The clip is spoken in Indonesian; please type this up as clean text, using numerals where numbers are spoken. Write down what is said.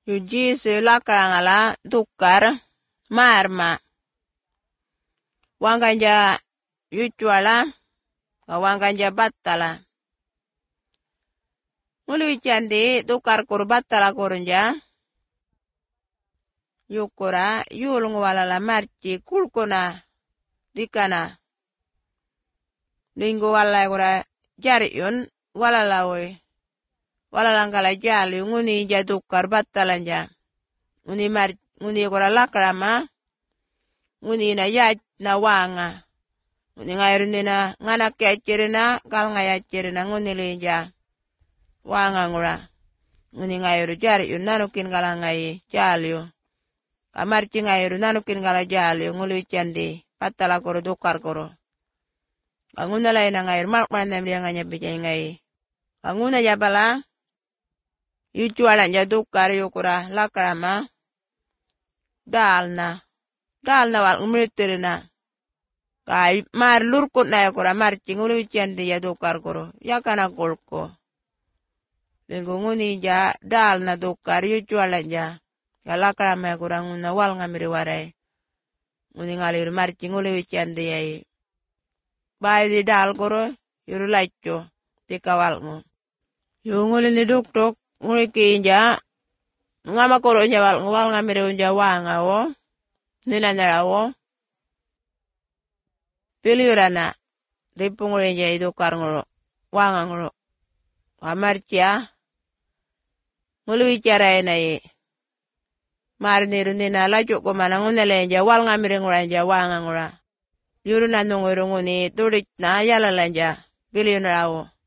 Yu Jisu lakrangala dukar marma. Wanganja yuchwala wanganja battala. Ngulu chandi dukar kur battala kurunja. Yukura yulung walala marchi kulkuna dikana. Linggo walay kura jari yun walalawi. Walalangkala jali nguni ja dukar battalanja. Nguni kura lakrama. Nguni na yaj na wanga. Nguni ngayruni na nganak yachirina kal ngayachirina nguni linja. Wanga ngura. Nguni ngayru jari yun nanukin kala ngayi jali yun. Kamarci ngayru nanukin kala jali yun ngulu chandi battala kuru dukar kuru. Kanguna lain na ngayru malkman namliya nga nyabijay ngayi. Kanguna jabala. Yujualan ja dukar yukura lakrama. Dalna wal ngumilitirina. Kay mar lurkut na yukura marci ngulu chandi ja dukar kuru. Yakana kulko. Linggo nguni ja dalna dukar yujualan ja. Lakrama yukura nguna wal ngamiri waray. Nguni ngalir marci ngulu chandi yai. Bayi di dal kuru yuru lacho tikawal ngu. Yung nguli ni duk nguli kinja ngama kuru nja wal ngamiri unja wanga wo ninandara wo piliyurana tipu nguli nja idukar ngulu wanga ngulu kamarcia nguli wicaray na ye marniru nina lacho kumana ngunele nja wal ngamiri ngula nja wanga ngula yuru nanunguru nguni tulit na yalalanja piliyunara wo